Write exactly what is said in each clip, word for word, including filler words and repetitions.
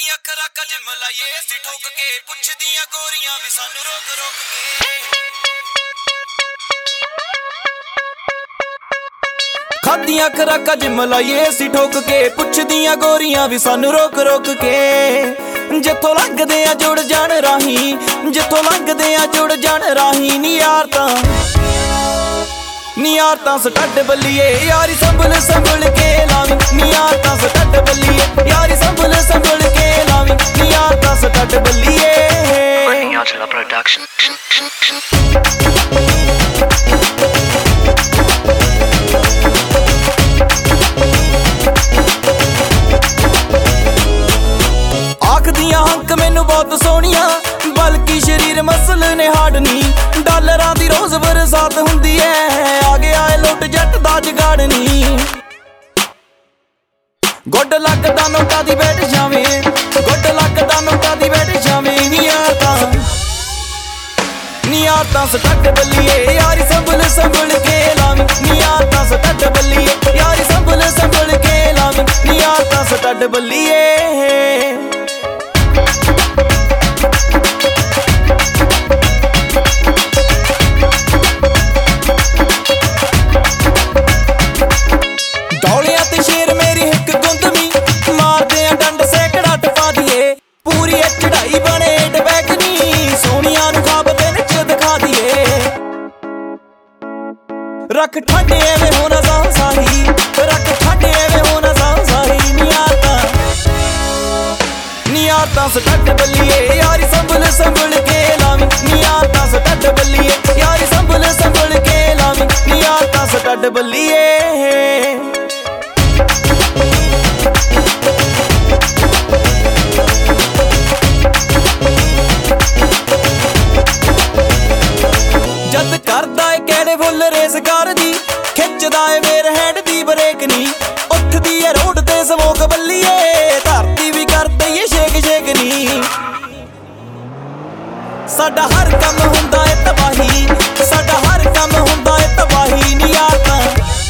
खादियां खराका gym लाइए सी ठोक के पुछदियां गोरियां भी सानू रोक रोक के खादियां खराका जिम लाइए सी ठोक के पुछदियां गोरियां भी सानू रोक रोक के जिथों लंघदे आ जुड़ जाण राही जिथों लंघदे आ जुड़ जाण राही नी यार तां नी यार तां सटड बल्लीए यारी संभल संभल के लावी नी यार तां सटड बल्लीए यारी संभल संभल के लावी नी यार तां सटड बल्लीए प्रोडक्शन आखदियां हंक मैनू बहुत सोहणियां बल्कि शरीर मसल ने हाड नी डालरां दी रोज बरसात हुंदी है आ गया है लुट जट दा जगाड़ नी गुड लगदा नोटा दी बैठ जावे गुड लगदा नोटा दी बैठ जावे नी यार तां नी यार तां सटड बल्लीए यारी संभल संभल के लावी नी यार तां सटड बल्लीए यारी संभल संभल के लावी नी यार तां सटड बल्लीए रख ठाडे एवें होना साही रख ठाडे एवें होना साही नी यार तां नी यार तां सटड बल्लीए यारी संभल संभल के लावी नी यार तां सटड बल्लीए यारी संभल संभल के लावी नी यार तां सटड बल्लीए जद करदा है केड़े फुल रेस कार दी खिचदा है मेर हैंड दी ब्रेक नी उठदी है रोड ते स्मोक बल्लीए धरती भी कर दईए शेक शेक नी साडा हर कम हुंदा है तबाही साडा हर कम हुंदा है तबाही नी यार तां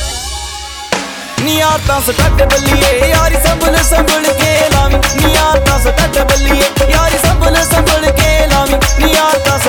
नी यार तां सटड बल्लीए यारी संभल संभल के लावी नी यार तां सटड बल्लीए यारी संभल संभल के लावी नी यार तां